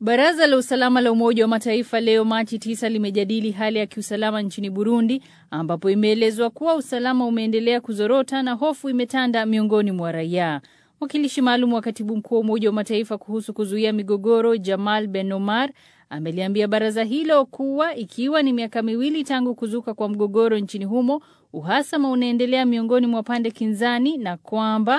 Baraza la usalama la Umoja wa Mataifa leo Machi 9 limejadili hali ya kiusalama nchini Burundi, ambapo imeelezwa kuwa usalama umeendelea kuzorota na hofu imetanda miongoni mwa raia. Mwakilishi maalum wa Katibu Mkuu wa Umoja wa Mataifa kuhusu kuzuia migogoro, Jamal Ben Omar, ameliambia baraza hilo kuwa ikiwa ni miaka miwili tangu kuzuka kwa mgogoro nchini humo, uhasama unaendelea miongoni mwa pande kinzani na kwamba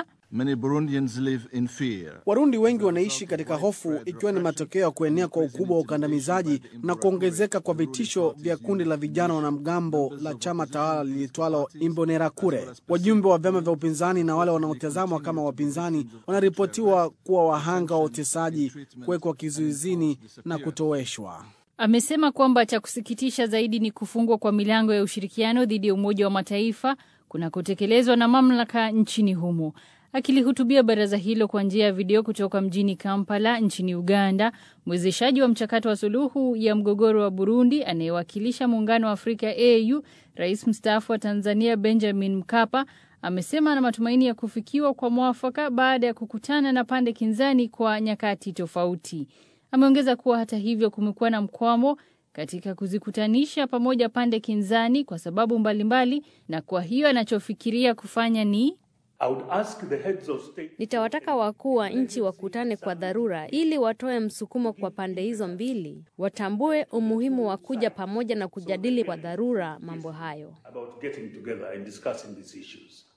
Warundi wengi wanaishi katika hofu, ikiwa ni matokeo ya kuenea kwa ukubwa wa ukandamizaji na kuongezeka kwa vitisho vya kundi la vijana wanamgambo la chama tawala liitwalo Imbonerakure. Wajumbe wa vyama vya upinzani na wale wanaotazamwa kama wapinzani wanaripotiwa kuwa wahanga wa utesaji, kuwekwa kizuizini na kutoweshwa. Amesema kwamba cha kusikitisha zaidi ni kufungwa kwa milango ya ushirikiano dhidi ya Umoja wa Mataifa kunakotekelezwa na mamlaka nchini humo. Akilihutubia baraza hilo kwa njia ya video kutoka mjini Kampala nchini Uganda, mwezeshaji wa mchakato wa suluhu ya mgogoro wa Burundi anayewakilisha Muungano wa Afrika AU, Rais mstaafu wa Tanzania Benjamin Mkapa, amesema ana matumaini ya kufikiwa kwa mwafaka baada ya kukutana na pande kinzani kwa nyakati tofauti. Ameongeza kuwa hata hivyo kumekuwa na mkwamo katika kuzikutanisha pamoja pande kinzani kwa sababu mbalimbali, na kwa hiyo anachofikiria kufanya ni nitawataka wakuu wa nchi wakutane kwa dharura ili watoe msukumo kwa pande hizo mbili, watambue umuhimu wa kuja pamoja na kujadili kwa dharura mambo hayo.